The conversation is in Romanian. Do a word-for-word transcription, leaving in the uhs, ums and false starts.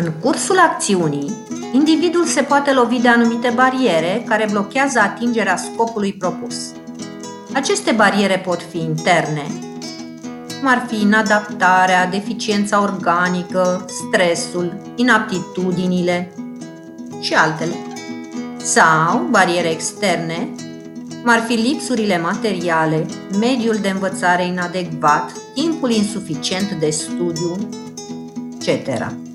În cursul acțiunii, individul se poate lovi de anumite bariere care blochează atingerea scopului propus. Aceste bariere pot fi interne, cum ar fi inadaptarea, deficiența organică, stresul, inaptitudinile și altele. Sau bariere externe, cum ar fi lipsurile materiale, mediul de învățare inadecvat, timpul insuficient de studiu, et cetera.